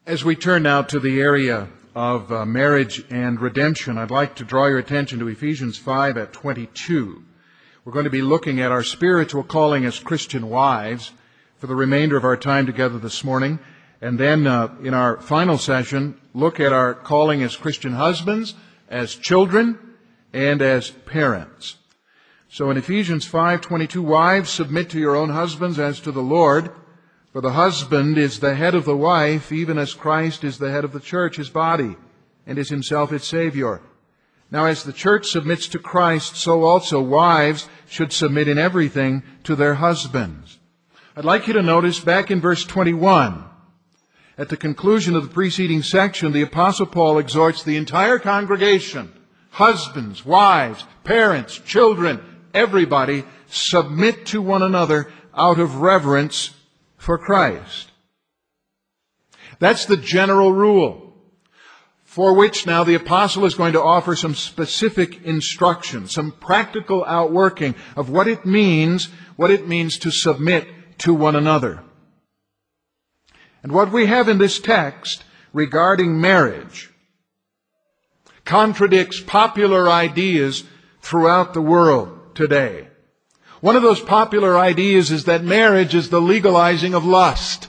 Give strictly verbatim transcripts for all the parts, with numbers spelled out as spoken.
As we turn now to the area of uh, marriage and redemption, I'd like to draw your attention to Ephesians five at twenty-two. We're going to be looking at our spiritual calling as Christian wives for the remainder of our time together this morning. And then uh, in our final session, look at our calling as Christian husbands, as children, and as parents. So in Ephesians five twenty-two, wives, submit to your own husbands as to the Lord. For the husband is the head of the wife, even as Christ is the head of the church, his body, and is himself its Savior. Now as the church submits to Christ, so also wives should submit in everything to their husbands. I'd like you to notice back in verse twenty-one, at the conclusion of the preceding section, the Apostle Paul exhorts the entire congregation, husbands, wives, parents, children, everybody, submit to one another out of reverence for Christ. That's the general rule, for which now the apostle is going to offer some specific instruction, some practical outworking of what it means, what it means to submit to one another. And what we have in this text regarding marriage contradicts popular ideas throughout the world today. One of those popular ideas is that marriage is the legalizing of lust.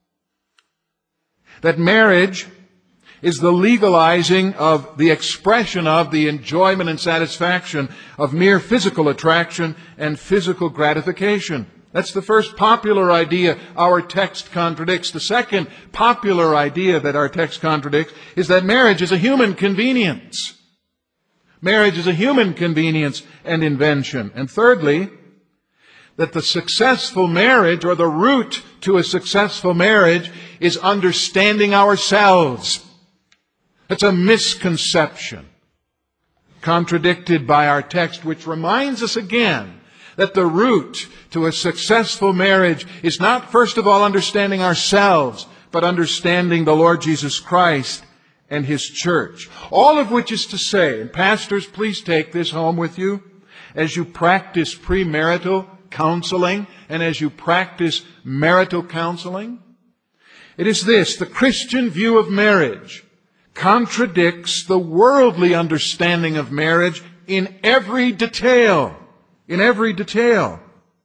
That marriage is the legalizing of the expression of the enjoyment and satisfaction of mere physical attraction and physical gratification. That's the first popular idea our text contradicts. The second popular idea that our text contradicts is that marriage is a human convenience. Marriage is a human convenience and invention. And thirdly, that the successful marriage, or the route to a successful marriage, is understanding ourselves. That's a misconception, contradicted by our text, which reminds us again that the route to a successful marriage is not, first of all, understanding ourselves, but understanding the Lord Jesus Christ and His church. All of which is to say, and pastors, please take this home with you, as you practice premarital counseling, and as you practice marital counseling, it is this: the Christian view of marriage contradicts the worldly understanding of marriage in every detail. In every detail.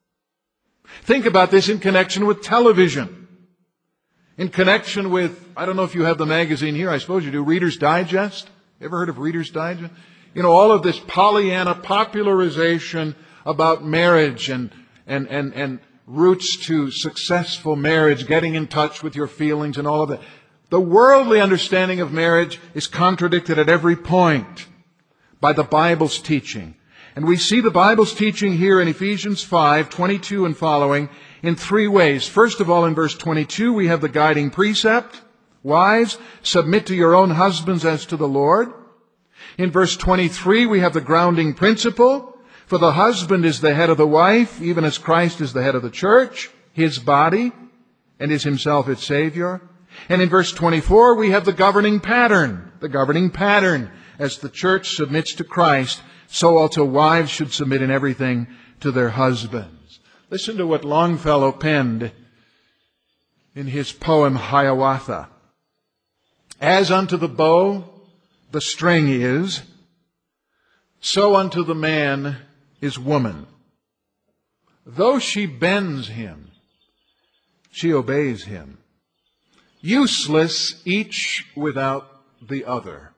Think about this in connection with television. In connection with, I don't know if you have the magazine here, I suppose you do, Reader's Digest. Ever heard of Reader's Digest? You know, all of this Pollyanna popularization about marriage and, and, and, and routes to successful marriage, getting in touch with your feelings and all of that. The worldly understanding of marriage is contradicted at every point by the Bible's teaching. And we see the Bible's teaching here in Ephesians five twenty-two and following in three ways. First of all, in verse twenty-two, we have the guiding precept: wives, submit to your own husbands as to the Lord. In verse twenty-three, we have the grounding principle: for the husband is the head of the wife, even as Christ is the head of the church, His body, and is Himself its Savior. And in verse twenty-four, we have the governing pattern. The governing pattern. As the church submits to Christ, so also wives should submit in everything to their husbands. Listen to what Longfellow penned in his poem Hiawatha. As unto the bow the string is, so unto the man is woman. Though she bends him, she obeys him. Useless each without the other.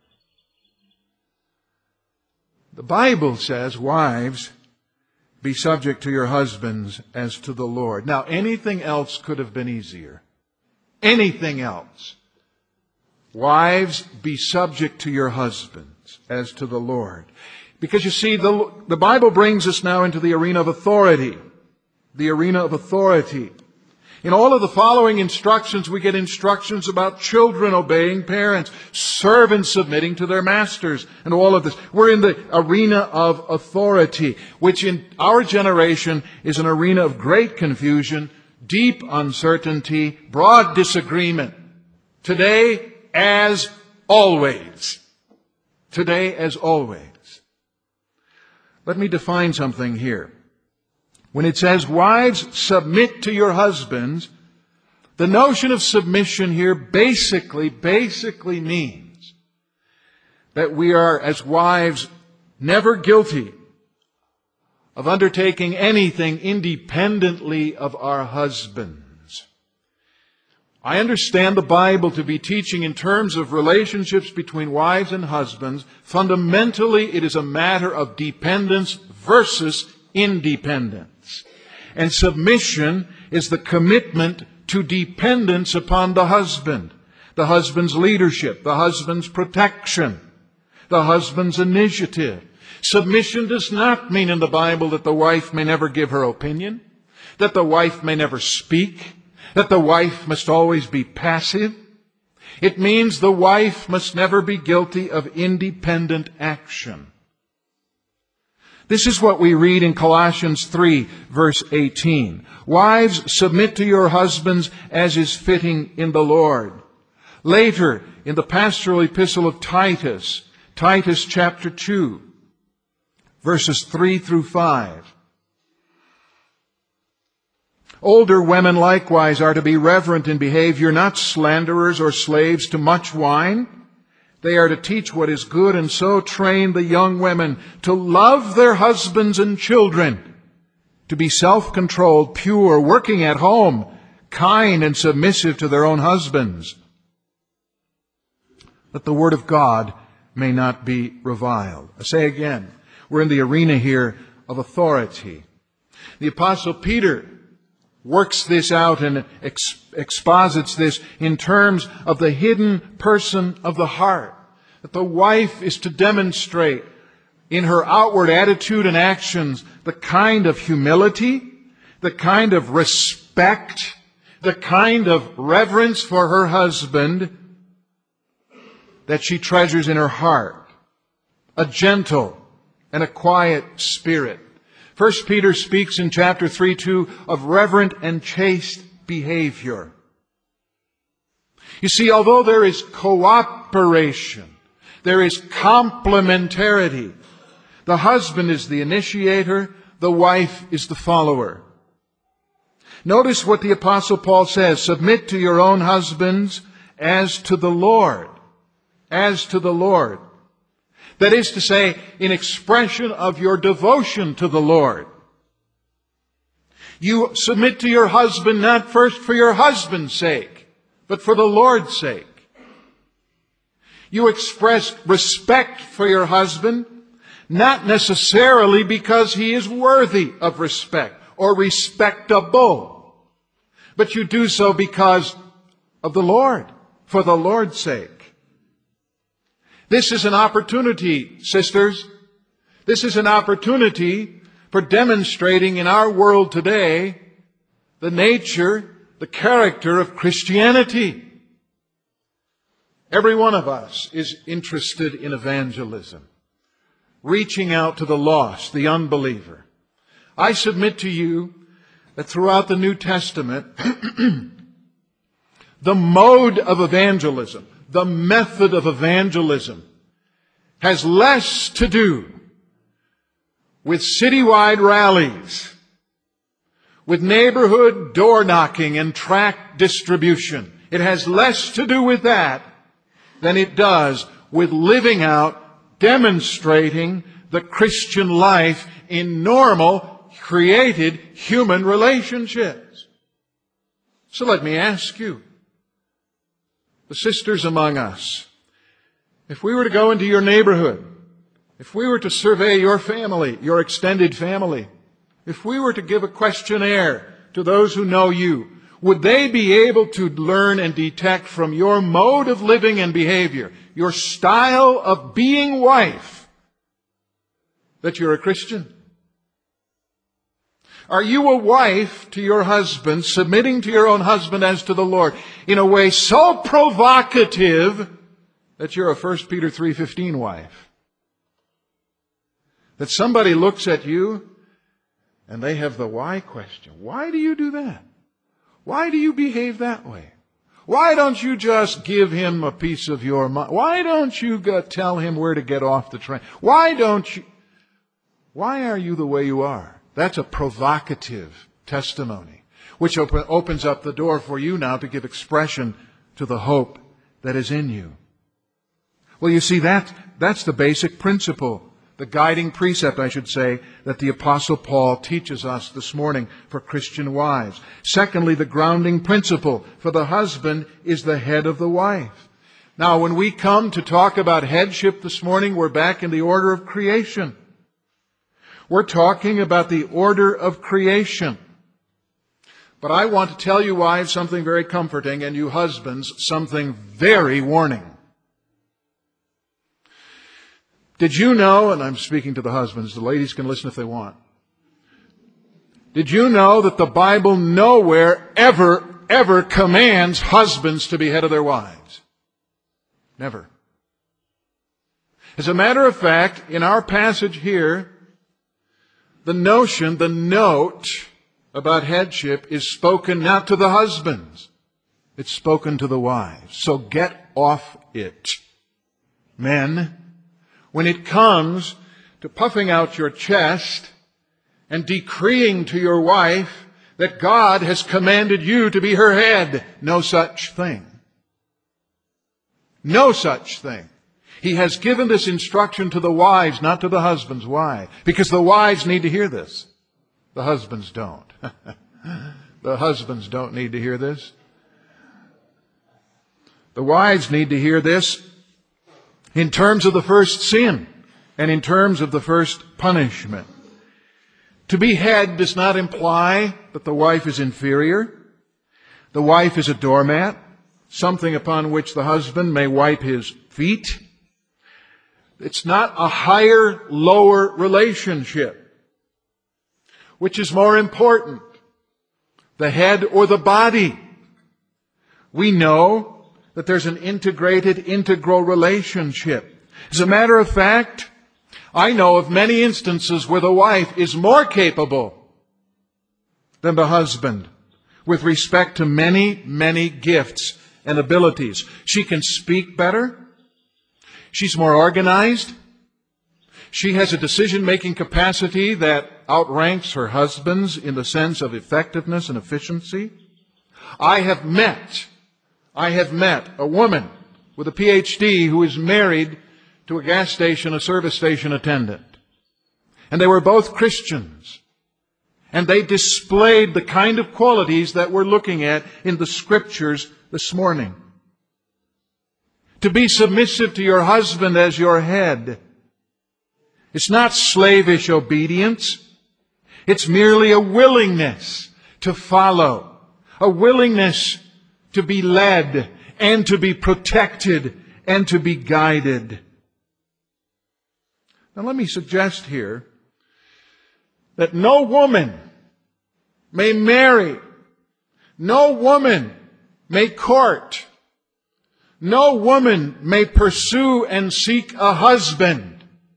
The Bible says, wives, be subject to your husbands as to the Lord. Now, anything else could have been easier. Anything else. Wives, be subject to your husbands as to the Lord. Because you see, the, the Bible brings us now into the arena of authority. The arena of authority. In all of the following instructions, we get instructions about children obeying parents, servants submitting to their masters, and all of this. We're in the arena of authority, which in our generation is an arena of great confusion, deep uncertainty, broad disagreement. Today, as always. Today, as always. Let me define something here. When it says, wives, submit to your husbands, The notion of submission here basically, basically means that we are, as wives, never guilty of undertaking anything independently of our husbands. I understand the Bible to be teaching in terms of relationships between wives and husbands. Fundamentally, it is a matter of dependence versus independence. And submission is the commitment to dependence upon the husband, the husband's leadership, the husband's protection, the husband's initiative. Submission does not mean in the Bible that the wife may never give her opinion, that the wife may never speak, that the wife must always be passive. It means the wife must never be guilty of independent action. This is what we read in Colossians three, verse eighteen. Wives, submit to your husbands as is fitting in the Lord. Later, in the pastoral epistle of Titus, Titus chapter two, verses three through five. Older women likewise are to be reverent in behavior, not slanderers or slaves to much wine. They are to teach what is good, and so train the young women to love their husbands and children, to be self-controlled, pure, working at home, kind and submissive to their own husbands, that the word of God may not be reviled. I say again, we're in the arena here of authority. The Apostle Peter works this out and ex- exposits this in terms of the hidden person of the heart. That the wife is to demonstrate in her outward attitude and actions the kind of humility, the kind of respect, the kind of reverence for her husband that she treasures in her heart. A gentle and a quiet spirit. First Peter speaks in chapter three two of reverent and chaste behavior. You see, although there is cooperation, there is complementarity. The husband is the initiator, the wife is the follower. Notice what the Apostle Paul says, submit to your own husbands as to the Lord. As to the Lord. That is to say, in expression of your devotion to the Lord. You submit to your husband not first for your husband's sake, but for the Lord's sake. You express respect for your husband, not necessarily because he is worthy of respect or respectable, but you do so because of the Lord, for the Lord's sake. This is an opportunity, sisters. This is an opportunity for demonstrating in our world today the nature, the character of Christianity. Every one of us is interested in evangelism, reaching out to the lost, the unbeliever. I submit to you that throughout the New Testament, the mode of evangelism, the method of evangelism has less to do with citywide rallies, with neighborhood door knocking and tract distribution. It has less to do with that than it does with living out, demonstrating the Christian life in normal, created human relationships. So let me ask you, the sisters among us, if we were to go into your neighborhood, if we were to survey your family, your extended family, if we were to give a questionnaire to those who know you, would they be able to learn and detect from your mode of living and behavior, your style of being wife, that you're a Christian? Are you a wife to your husband, submitting to your own husband as to the Lord, in a way so provocative that you're a First Peter three fifteen wife? That somebody looks at you and they have the why question. Why do you do that? Why do you behave that way? Why don't you just give him a piece of your mind? Why don't you go tell him where to get off the train? Why don't you? Why are you the way you are? That's a provocative testimony. which op- opens up the door for you now to give expression to the hope that is in you. Well, you see, that that's the basic principle, the guiding precept, I should say, that the Apostle Paul teaches us this morning for Christian wives. Secondly, the grounding principle for the husband is the head of the wife. Now, when we come to talk about headship this morning, we're back in the order of creation. We're talking about the order of creation. But I want to tell you, wives, something very comforting, and you husbands, something very warning. Did you know, and I'm speaking to the husbands, the ladies can listen if they want. Did you know that the Bible nowhere ever, ever commands husbands to be head of their wives? Never. As a matter of fact, in our passage here, the notion, the note about headship is spoken not to the husbands. It's spoken to the wives. So get off it. Men, when it comes to puffing out your chest and decreeing to your wife that God has commanded you to be her head, no such thing. No such thing. He has given this instruction to the wives, not to the husbands. Why? Because the wives need to hear this. The husbands don't. The husbands don't need to hear this. The wives need to hear this in terms of the first sin and in terms of the first punishment. To be head does not imply that the wife is inferior. The wife is a doormat, something upon which the husband may wipe his feet. It's not a higher-lower relationship. Which is more important, the head or the body? We know that there's an integrated, integral relationship. As a matter of fact, I know of many instances where the wife is more capable than the husband with respect to many, many gifts and abilities. She can speak better. She's more organized. She has a decision-making capacity that outranks her husband's in the sense of effectiveness and efficiency. I have met, I have met a woman with a P H D who is married to a gas station, a service station attendant. And they were both Christians. And they displayed the kind of qualities that we're looking at in the Scriptures this morning. To be submissive to your husband as your head. It's not slavish obedience. It's merely a willingness to follow. A willingness to be led and to be protected and to be guided. Now let me suggest here that no woman may marry, no woman may court, no woman may pursue and seek a husband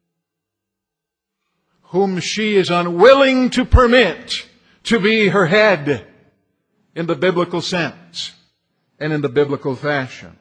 whom she is unwilling to permit to be her head in the biblical sense and in the biblical fashion.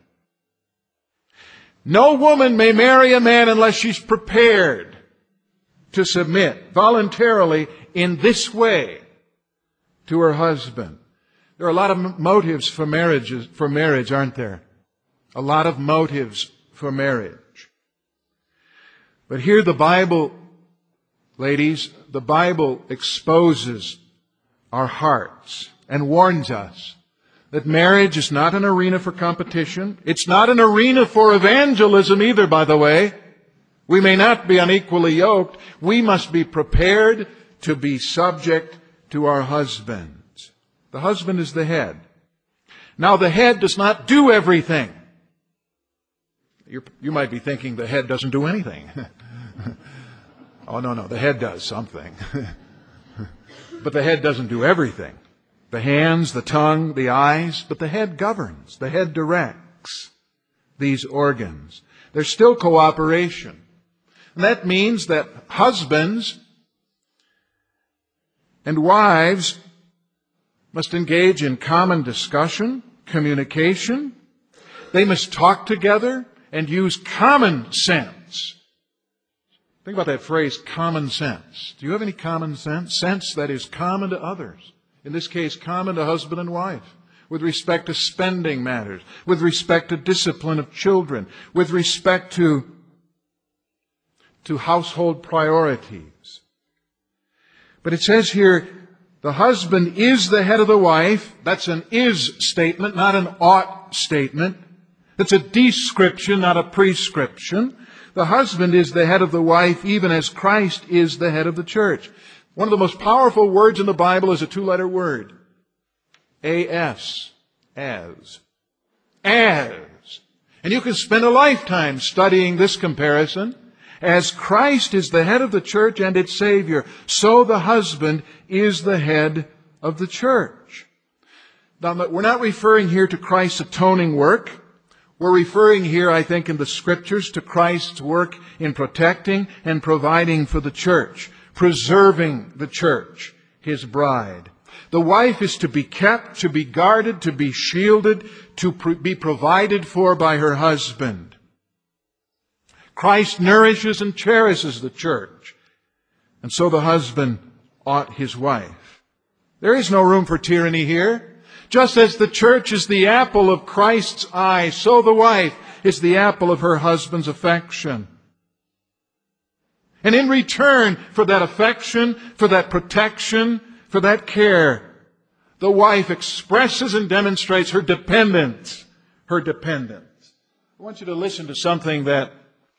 No woman may marry a man unless she's prepared to submit voluntarily in this way to her husband. There are a lot of motives for marriages, for marriage, aren't there? A lot of motives for marriage. But here the Bible, ladies, the Bible exposes our hearts and warns us that marriage is not an arena for competition. It's not an arena for evangelism either, by the way. We may not be unequally yoked. We must be prepared to be subject to our husbands. The husband is the head. Now, the head does not do everything. You're, you might be thinking the head doesn't do anything. Oh, no, no, the head does something. But the head doesn't do everything. The hands, the tongue, the eyes, but the head governs. The head directs these organs. There's still cooperation. And that means that husbands and wives must engage in common discussion, communication. They must talk together and use common sense. Think about that phrase, common sense. Do you have any common sense? Sense that is common to others. in this case common to husband and wife, with respect to spending matters, with respect to discipline of children, with respect to, to household priorities. But it says here, the husband is the head of the wife. That's an is statement, not an ought statement. It's a description, not a prescription. The husband is the head of the wife, even as Christ is the head of the church. One of the most powerful words in the Bible is a two-letter word. A-S. As. As. And you can spend a lifetime studying this comparison. As Christ is the head of the church and its Savior, so the husband is the head of the church. Now, we're not referring here to Christ's atoning work. We're referring here, I think, in the Scriptures to Christ's work in protecting and providing for the church, preserving the church, His bride. The wife is to be kept, to be guarded, to be shielded, to be provided for by her husband. Christ nourishes and cherishes the church, and so the husband ought his wife. There is no room for tyranny here. Just as the church is the apple of Christ's eye, so the wife is the apple of her husband's affection. And in return for that affection, for that protection, for that care, the wife expresses and demonstrates her dependence. Her dependence. I want you to listen to something that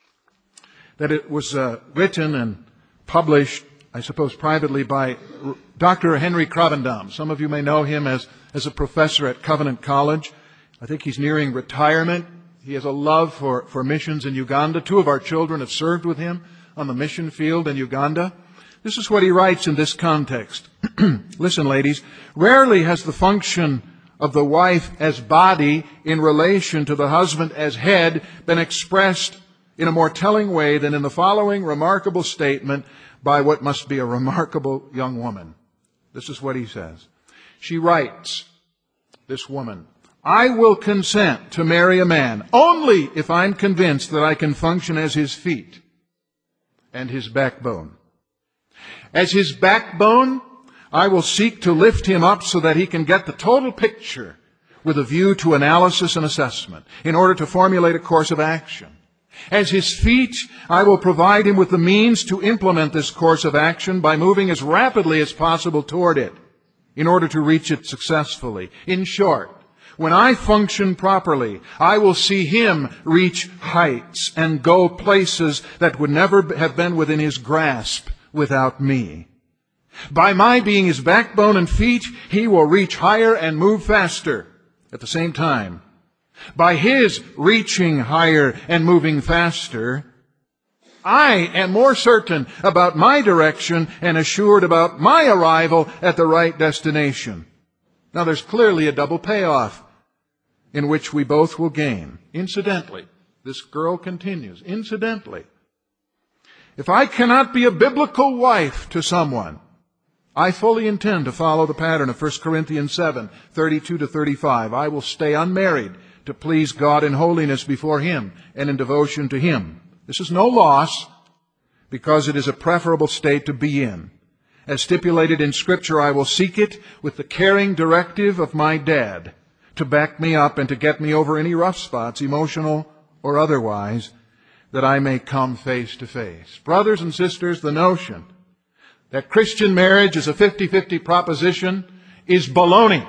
that it was uh, written and published, I suppose privately, by Doctor Henry Krabbendam. Some of you may know him as, as a professor at Covenant College. I think he's nearing retirement. He has a love for, for missions in Uganda. Two of our children have served with him on the mission field in Uganda. This is what he writes in this context. Listen, ladies, rarely has the function of the wife as body in relation to the husband as head been expressed in a more telling way than in the following remarkable statement by what must be a remarkable young woman. This is what he says. She writes, this woman, I will consent to marry a man only if I'm convinced that I can function as his feet and his backbone. As his backbone, I will seek to lift him up so that he can get the total picture with a view to analysis and assessment in order to formulate a course of action. As his feet, I will provide him with the means to implement this course of action by moving as rapidly as possible toward it in order to reach it successfully. In short, when I function properly, I will see him reach heights and go places that would never have been within his grasp without me. By my being his backbone and feet, he will reach higher and move faster at the same time. By his reaching higher and moving faster, I am more certain about my direction and assured about my arrival at the right destination. Now there's clearly a double payoff in which we both will gain. Incidentally, this girl continues, incidentally, if I cannot be a biblical wife to someone, I fully intend to follow the pattern of First Corinthians seven, thirty-two to thirty-five. I will stay unmarried to please God in holiness before Him and in devotion to Him. This is no loss, because it is a preferable state to be in. As stipulated in Scripture, I will seek it with the caring directive of my dad to back me up and to get me over any rough spots, emotional or otherwise, that I may come face to face. Brothers and sisters, the notion that Christian marriage is a fifty-fifty proposition is baloney.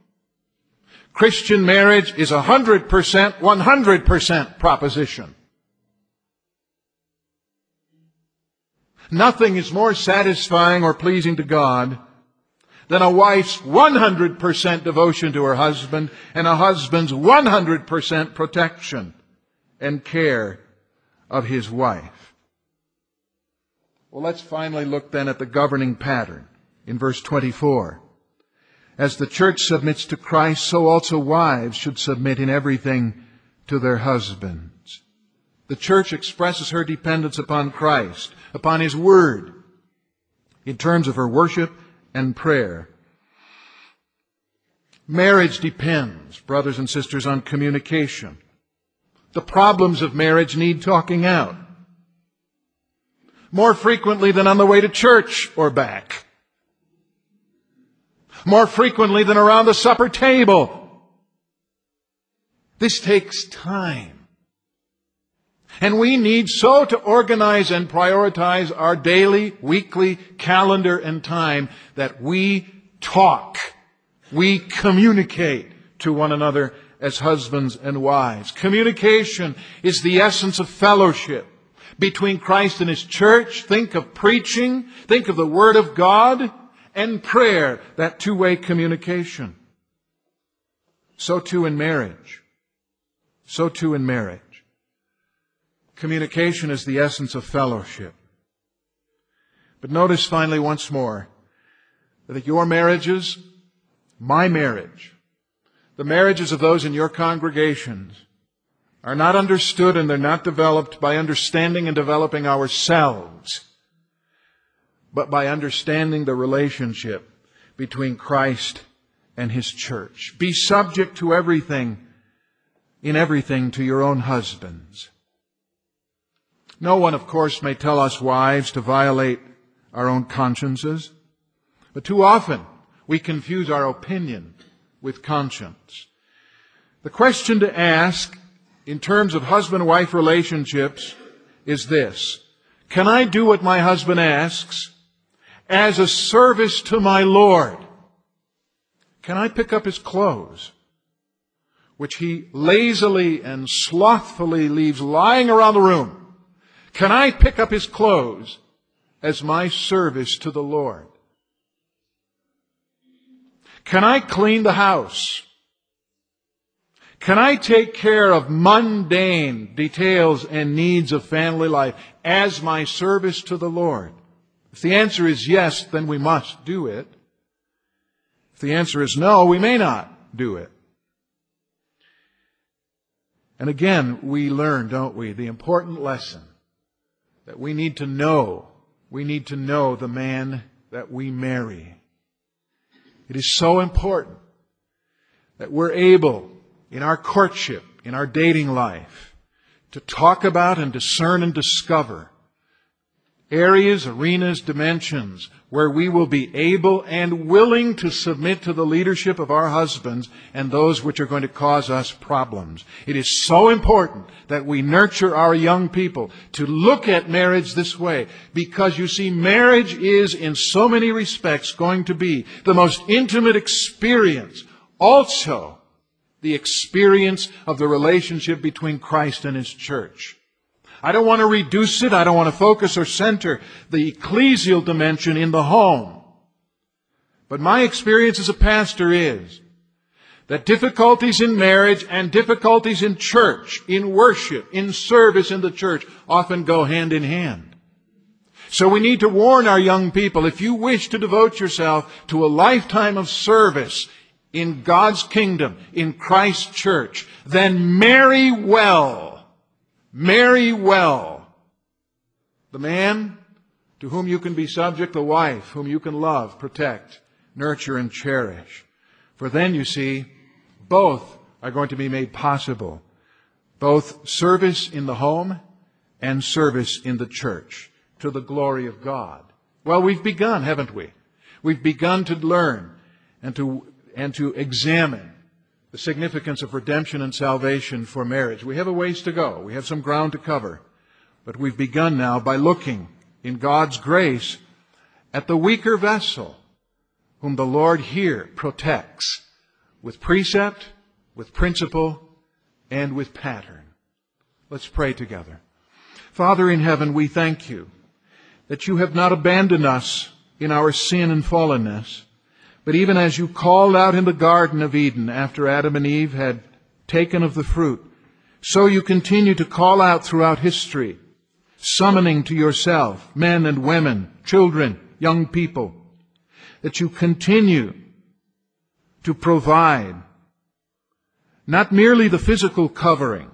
Christian marriage is a one hundred percent, one hundred percent proposition. Nothing is more satisfying or pleasing to God than a wife's one hundred percent devotion to her husband and a husband's one hundred percent protection and care of his wife. Well, let's finally look then at the governing pattern in verse twenty-four. As the church submits to Christ, so also wives should submit in everything to their husbands. The church expresses her dependence upon Christ, upon His Word, in terms of her worship and prayer. Marriage depends, brothers and sisters, on communication. The problems of marriage need talking out. More frequently than on the way to church or back. more frequently than around the supper table. This takes time. And we need so to organize and prioritize our daily, weekly calendar and time that we talk, we communicate to one another as husbands and wives. Communication is the essence of fellowship between Christ and His church. Think of preaching, think of the Word of God, and prayer, that two-way communication. So too in marriage. So too in marriage. Communication is the essence of fellowship. But notice finally once more that your marriages, my marriage, the marriages of those in your congregations are not understood and they're not developed by understanding and developing ourselves, but by understanding the relationship between Christ and His church. Be subject to everything, in everything, to your own husbands. No one, of course, may tell us wives to violate our own consciences, but too often we confuse our opinion with conscience. The question to ask in terms of husband-wife relationships is this: can I do what my husband asks as a service to my Lord? Can I pick up his clothes, which he lazily and slothfully leaves lying around the room? Can I pick up his clothes as my service to the Lord? Can I clean the house? Can I take care of mundane details and needs of family life as my service to the Lord? If the answer is yes, then we must do it. If the answer is no, we may not do it. And again, we learn, don't we, the important lesson that we need to know, we need to know the man that we marry. It is so important that we're able, in our courtship, in our dating life, to talk about and discern and discover areas, arenas, dimensions where we will be able and willing to submit to the leadership of our husbands and those which are going to cause us problems. It is so important that we nurture our young people to look at marriage this way, because you see, marriage is in so many respects going to be the most intimate experience, also the experience of the relationship between Christ and His church. I don't want to reduce it. I don't want to focus or center the ecclesial dimension in the home. But my experience as a pastor is that difficulties in marriage and difficulties in church, in worship, in service in the church often go hand in hand. So we need to warn our young people, if you wish to devote yourself to a lifetime of service in God's kingdom, in Christ's church, then marry well. Marry well the man to whom you can be subject, the wife whom you can love, protect, nurture, and cherish. For then, you see, both are going to be made possible. Both service in the home and service in the church to the glory of God. Well, we've begun, haven't we? We've begun to learn and to, and to examine the significance of redemption and salvation for marriage. We have a ways to go. We have some ground to cover. But we've begun now by looking in God's grace at the weaker vessel whom the Lord here protects with precept, with principle, and with pattern. Let's pray together. Father in heaven, we thank You that You have not abandoned us in our sin and fallenness, but even as You called out in the Garden of Eden after Adam and Eve had taken of the fruit, so You continue to call out throughout history, summoning to Yourself men and women, children, young people, that You continue to provide not merely the physical covering,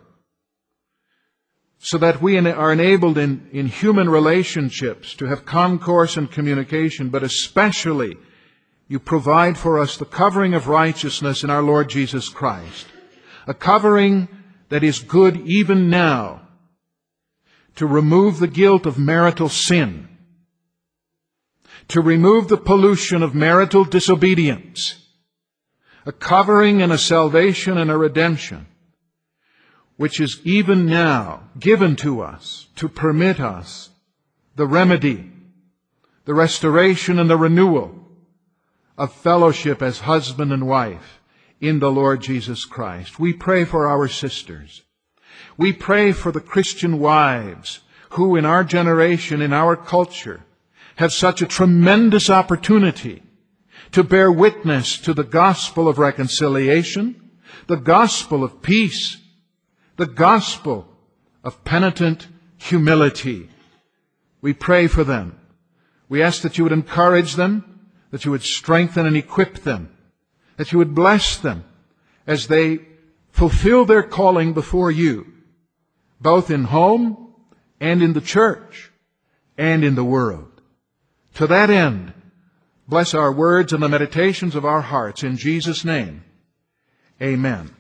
so that we are enabled in, in human relationships to have concourse and communication, but especially You provide for us the covering of righteousness in our Lord Jesus Christ, a covering that is good even now to remove the guilt of marital sin, to remove the pollution of marital disobedience, a covering and a salvation and a redemption, which is even now given to us to permit us the remedy, the restoration and the renewal of fellowship as husband and wife in the Lord Jesus Christ. We pray for our sisters. We pray for the Christian wives who in our generation, in our culture, have such a tremendous opportunity to bear witness to the gospel of reconciliation, the gospel of peace, the gospel of penitent humility. We pray for them. We ask that you would encourage them, that you would strengthen and equip them, that you would bless them as they fulfill their calling before you, both in home and in the church and in the world. To that end, bless our words and the meditations of our hearts in Jesus' name. Amen.